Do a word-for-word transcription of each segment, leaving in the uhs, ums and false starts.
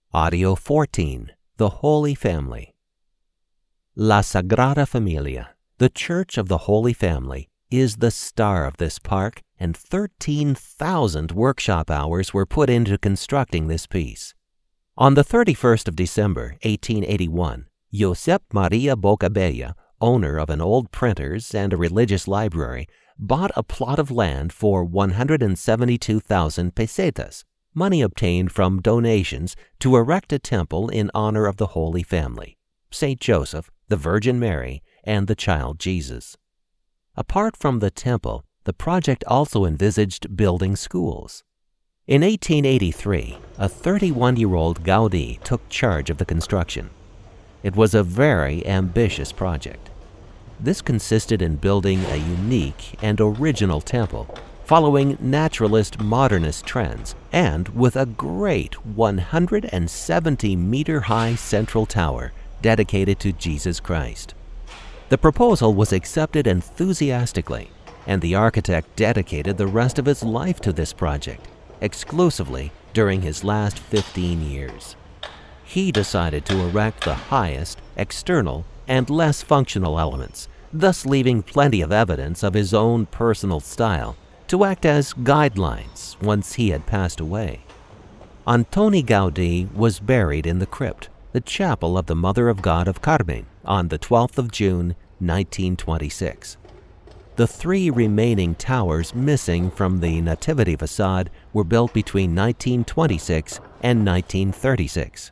Audio fourteen, The Holy Family. La Sagrada Familia, the Church of the Holy Family, is the star of this park, and thirteen thousand workshop hours were put into constructing this piece. On the thirty-first of December, eighteen eighty-one, Josep Maria Bocabella, owner of an old printer's and a religious library, bought a plot of land for one hundred seventy-two thousand pesetas, money obtained from donations, to erect a temple in honor of the Holy Family, Saint Joseph, the Virgin Mary, and the child Jesus. Apart from the temple, the project also envisaged building schools. In eighteen eighty-three, a thirty-one-year-old Gaudí took charge of the construction. It was a very ambitious project. This consisted in building a unique and original temple, following naturalist modernist trends, and with a great one hundred seventy meter high central tower dedicated to Jesus Christ. The proposal was accepted enthusiastically, and the architect dedicated the rest of his life to this project, exclusively during his last fifteen years. He decided to erect the highest, external, and less functional elements, thus leaving plenty of evidence of his own personal style to act as guidelines once he had passed away. Antoni Gaudí was buried in the crypt, the chapel of the Mother of God of Carmen, on the twelfth of June, nineteen twenty-six. The three remaining towers missing from the Nativity facade were built between nineteen twenty-six and nineteen thirty-six.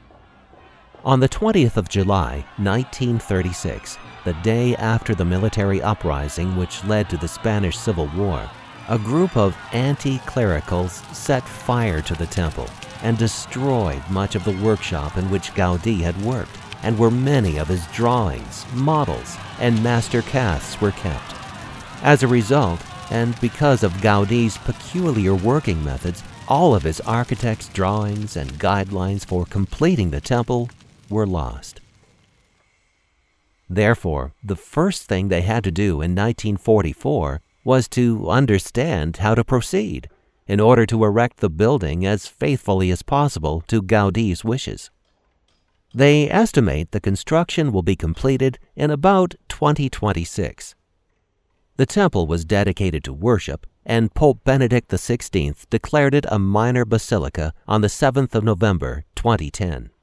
On the twentieth of July, nineteen thirty-six, the day after the military uprising which led to the Spanish Civil War, a group of anti-clericals set fire to the temple and destroyed much of the workshop in which Gaudí had worked, and where many of his drawings, models, and master casts were kept. As a result, and because of Gaudí's peculiar working methods, all of his architect's drawings and guidelines for completing the temple were lost. Therefore, the first thing they had to do in nineteen forty-four was to understand how to proceed in order to erect the building as faithfully as possible to Gaudí's wishes. They estimate the construction will be completed in about twenty twenty-six. The temple was dedicated to worship, and Pope Benedict the sixteenth declared it a minor basilica on the seventh of November, twenty ten.